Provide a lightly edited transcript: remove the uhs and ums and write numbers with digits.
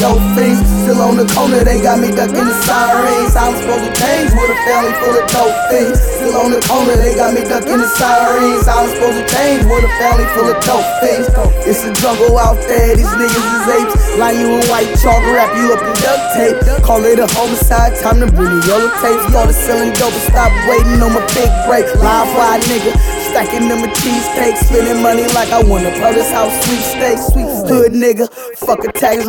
dope fiends. Still on the corner, they got me ducking the sirens. I was supposed to change with a family full of dope fiends. Still on the corner, they got me ducking the sirens. I was supposed to change with a family full of dope fiends. It's a jungle out there, these niggas is apes. Line you in white chalk, wrap you up in duct tape. Call it a homicide, time to bring the yellow tapes. Started selling dope and stop waiting on my big break. Live fly nigga, stacking them with cheesecake. Spending money like I won a Publix House sweepstakes. Hood nigga, fuck a tax.